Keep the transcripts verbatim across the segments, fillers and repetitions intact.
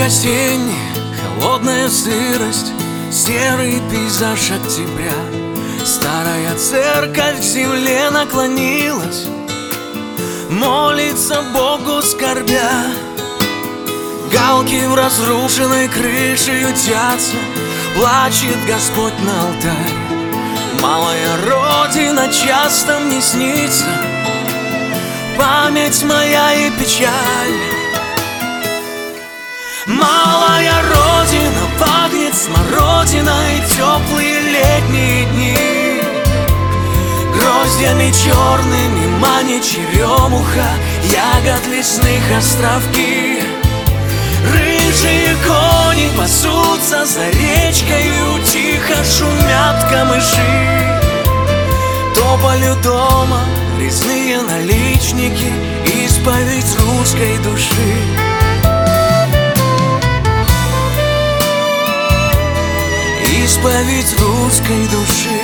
осенний, холодная сырость, серый пейзаж октября. Старая церковь к земле наклонилась, молится Богу скорбя. Галки в разрушенной крыше ютятся, плачет Господь на алтарь. Малая родина часто мне снится, память моя и печаль. Малая родина пахнет смородиной, теплые летние дни. Гроздьями черными манит черемуха, ягод лесных островки. Рыжие кони пасутся за речкою, тихо шумят камыши. Тополю дома резные наличники, исповедь русской души. Исповедь русской души.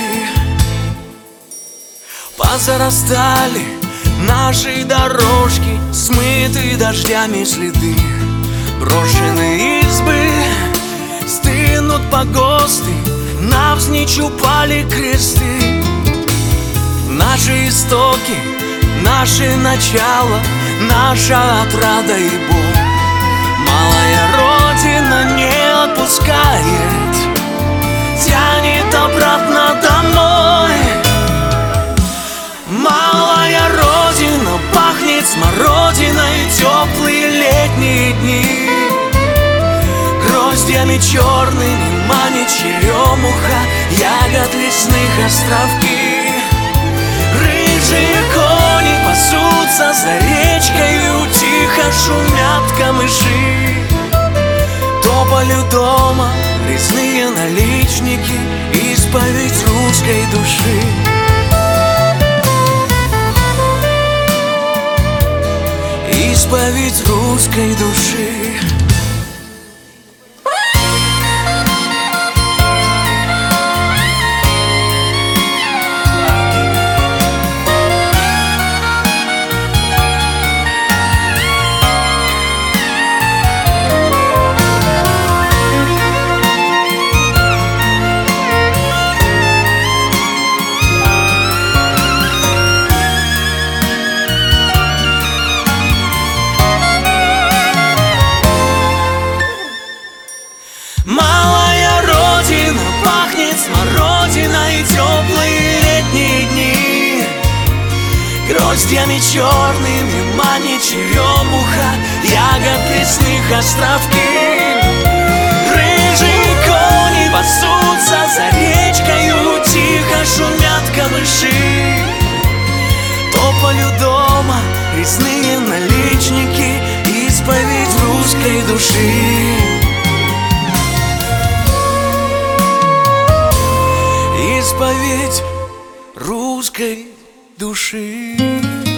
Позарастали наши дорожки, смыты дождями следы. Брошенные избы, стынут погосты, навзничь упали кресты. Наши истоки, наши начала, наша отрада и боль. Малая родина не отпускает, тянет обратно домой. Малая родина пахнет смородиной, теплые летние дни. Гроздьями черными манит черемуха, ягод лесных островки. Рыжие кони пасутся за речкою, тихо шумят камыши. Тополю дома резные наличники, исповедь русской души. Исповедь русской души. Малая родина пахнет смородиной, теплые летние дни. Гроздьями черными манит черемуха, ягод лесных островки. Рыжие кони пасутся за речкою, тихо шумят камыши. Тополю дома резные наличники, исповедь русской души. Исповедь русской души.